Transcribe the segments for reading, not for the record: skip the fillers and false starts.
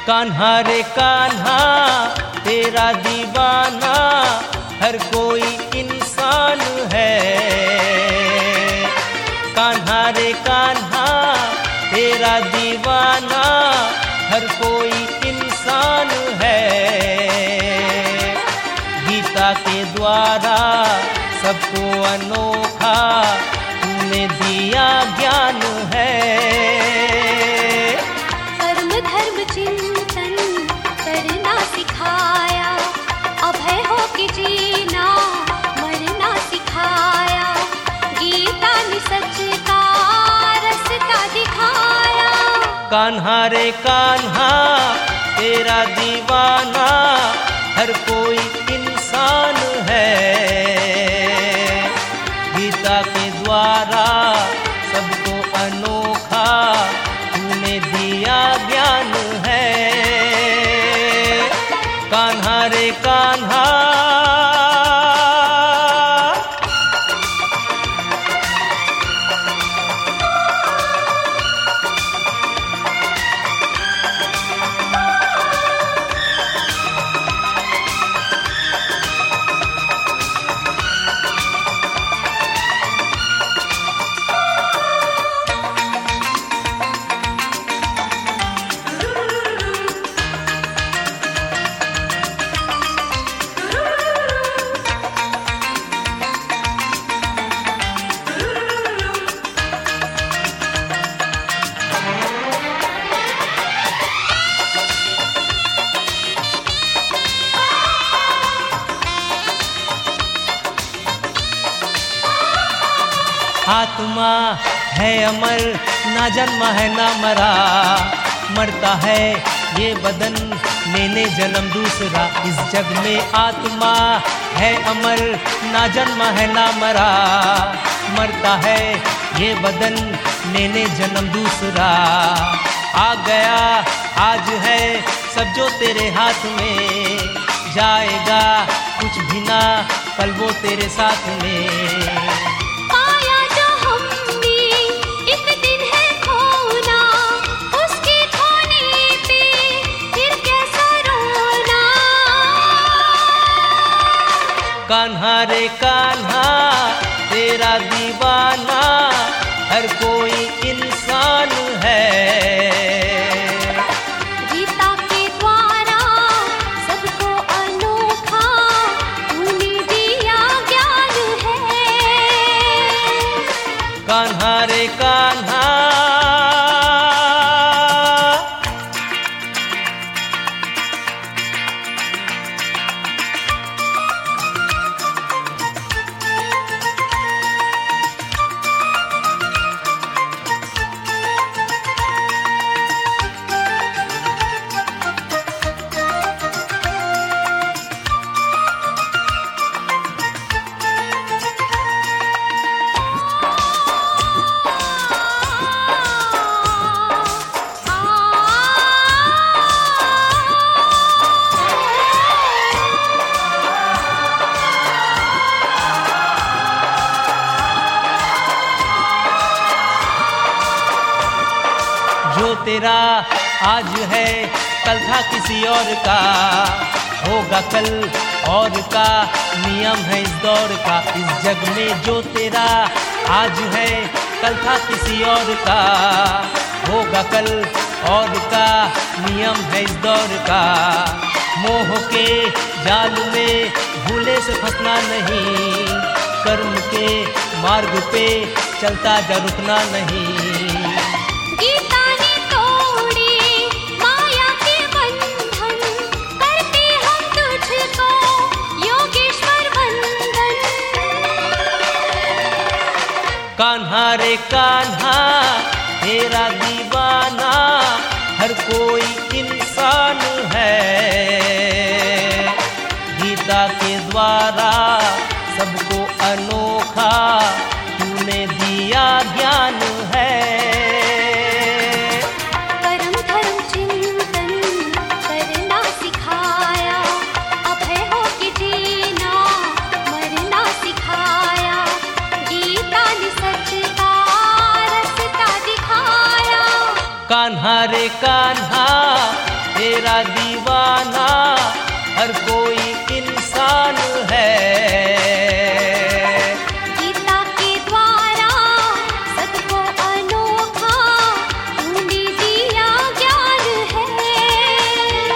कान्हा रे कान्हा तेरा दीवाना हर कोई इंसान है। कान्हा रे कान्हा तेरा दीवाना हर कोई इंसान है। गीता के द्वारा सबको अनोखा तूने दिया ज्ञान है। कर्म धर्म चिंतन करना सिखाया, अभय हो के जीना मरना सिखाया। गीता ने सच का रास्ता दिखाया। कान्हा रे कान्हा तेरा दीवाना हर कोई इंसान है। गीता के द्वारा सबको अनोखा तूने दिया ज्ञान है। कान्हा रे कान्हा आत्मा है अमर ना जन्म है ना मरा। मरता है ये बदन लेने जन्म दूसरा। इस जग में आत्मा है अमर ना जन्म है ना मरा। मरता है ये बदन लेने जन्म दूसरा। आ गया आज है सब जो तेरे हाथ में। जाएगा कुछ भी ना कल वो तेरे साथ में। कान्हा रे कान्हा तेरा दीवाना हर कोई इंसान है। गीता के द्वारा सबको अनोखा तूने दिया ज्ञान है। कान्हा रे कान्हा जो तेरा आज है कल था किसी और का। होगा कल और का नियम है इस दौर का। इस जग में जो तेरा आज है कल था किसी और का। होगा कल और का नियम है इस दौर का। मोह के जाल में भूले से फंसना नहीं। कर्म के मार्ग पे चलता जा रुकना नहीं। गीता ने तोड़ी माया के बंधन, करते हम तुझको योगेश्वर वंदन। कान्हा रे कान्हा तेरा दीवाना हर कोई इंसान है। गीता के द्वारा सबको अनोखा तूने दिया ज्ञान है। कर्म धर्म चिंतन करना सिखाया, अभय हो के जीना मरना सिखाया। गीता ने सच का रास्ता दिखाया। कान्हा रे कान्हा तेरा दीवाना हर कोई इंसान है। गीता के द्वारा सबको अनोखा तूने दिया ज्ञान है।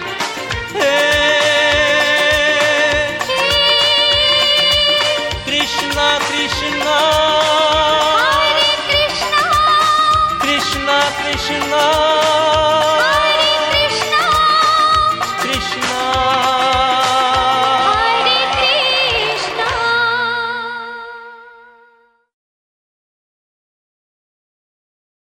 कृष्णा कृष्णा हरे कृष्णा कृष्णा कृष्णा